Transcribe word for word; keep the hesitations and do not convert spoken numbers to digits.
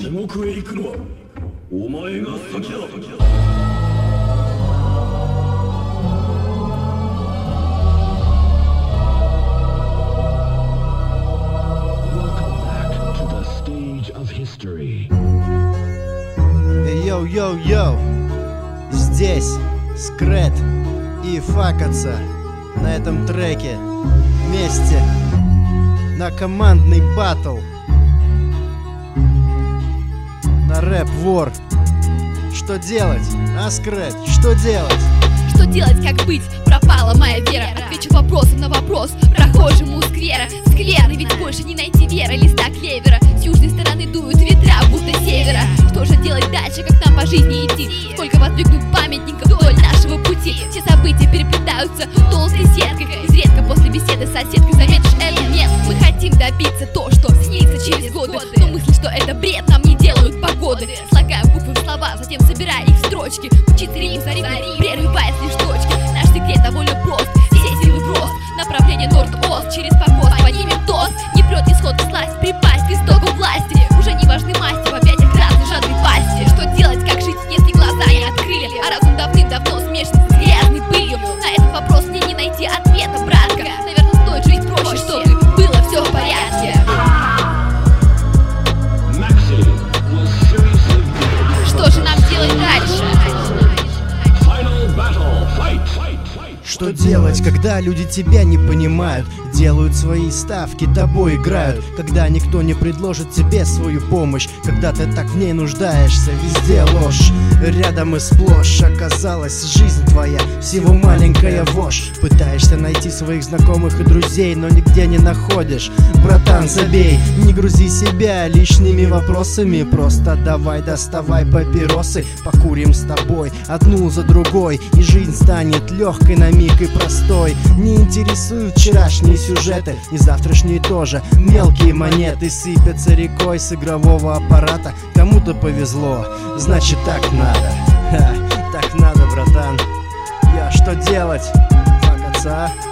地獄へ行くのはお前が先だ。 Йоу-йоу-йоу, здесь Скрэт и Факаца на этом треке вместе на командный баттл на Рэп War. Что делать, а, Скрэт, что делать? Что делать, как быть? Пропала моя вера. Отвечу вопросом на вопрос прохожему у сквера. Скверны, ведь больше не найти веры. Листа клевера с южной стороны дуют ветра, будто севера. Что же делать дальше, как нам по жизни идти? Сколько воздвигнут памятников вдоль нашего пути. Все события переплетаются толстой сеткой. Изредка после беседы с соседкой заметишь это нет. Мы хотим добиться то, что снится через годы, но мысли, что это бред, нам не делают погоды. Слагаем буквы в слова, затем собирая их в строчки. Учиться рифм за рифмой, прерываясь лишь точки. Наш секрет довольно прост, все силы в рост. Направление норд-ост, через покос поднимем тост. Не прет исход сласть, припасть к истокам власти. Уже не важны масти, в объятиях разной жадной пасти. Что делать, как жить, если глаза не открыли? А разум давным-давно смешан с грязной пылью. На этот вопрос мне не найти ответа, братка. Наверное, стоит жить проще, чтобы было все в порядке. Что же нам делать дальше? Что делать, когда люди тебя не понимают? Делают свои ставки, тобой играют. Когда никто не предложит тебе свою помощь, когда ты так в ней нуждаешься, везде ложь. Рядом и сплошь оказалась жизнь твоя, всего маленькая вошь. Пытаешься найти своих знакомых и друзей, но нигде не находишь. Братан, забей, не грузи себя лишними вопросами. Просто давай доставай папиросы, покурим с тобой одну за другой, и жизнь станет легкой на миг и простой. Не интересуют вчерашние сюжеты, и завтрашние тоже. Мелкие монеты сыпятся рекой с игрового аппарата. Кому-то повезло, значит так надо. Ха, так надо, братан. Я что делать? Факаца.